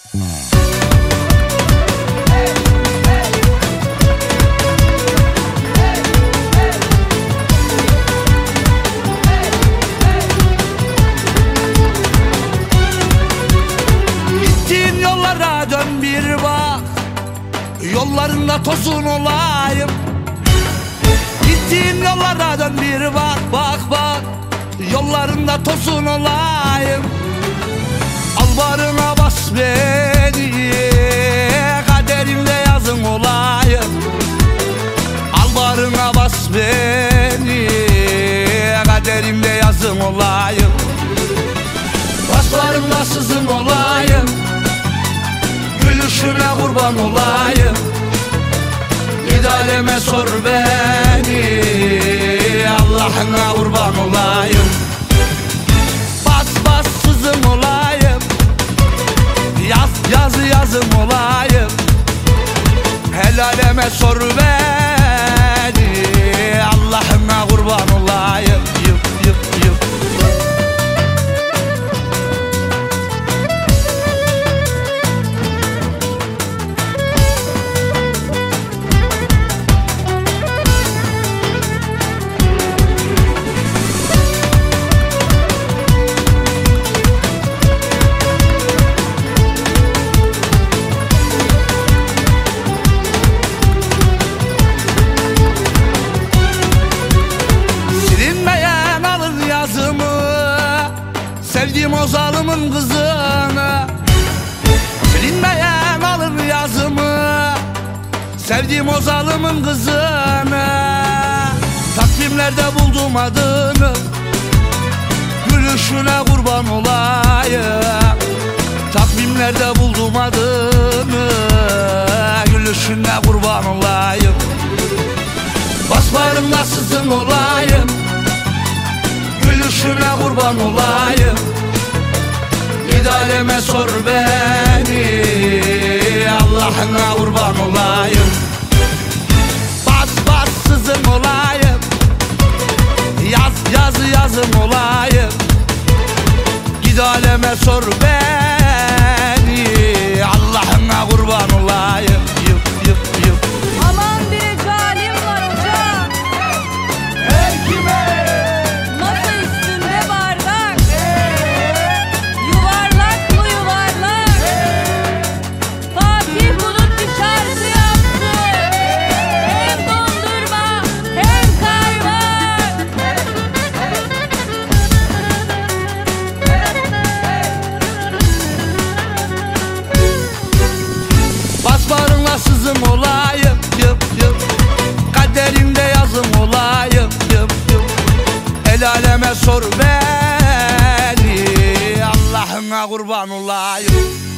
Gittiğin yollara dön bir bak, yollarında tozun olayım. Gittiğin yollara dön bir bak, bak bak, yollarında tozun olayım. Al barına bas beni, kaderimde yazın olayım. Al barına bas beni, kaderimde yazın olayım. Baslarımda sızın olayım, gülüşüne kurban olayım. Gid aleme sor beni, Allah'ına kurban olayım. Bas bas sızım olayım, yaz yazı yazım olayım. El aleme sor beni, Allah'ına kurban olayım. Yıp yıp yıp. Sevdiğim o zalimin kızını, silinmeyen alır yazımı. Sevdiğim o zalimin kızını, takvimlerde buldum adını. Gülüşüne kurban olayım, takvimlerde buldum adını. Gülüşüne kurban olayım. Basbarımda sızın olayım, gülüşüne kurban olayım. Gid aleme sor beni, Allah'ına kurban olayım. Bas bas sızım olayım, yaz yazı yazım olayım. Gid aleme sor beni, Allah'ına kurban olayım. Yıp yıp yıp. Aman bir zalim var hocam. Ey kime? Masa üstünde bardak. Yuvarlak mı yuvarlak? Fatih Bulut bir şarkı yaptı. Hem dondurma hem kaymak. Bas barınla sızım olayım, yıp yıp. Kaderimde yazım olayım, yıp yıp. El aleme sor beni, Allah'ına kurban olayım.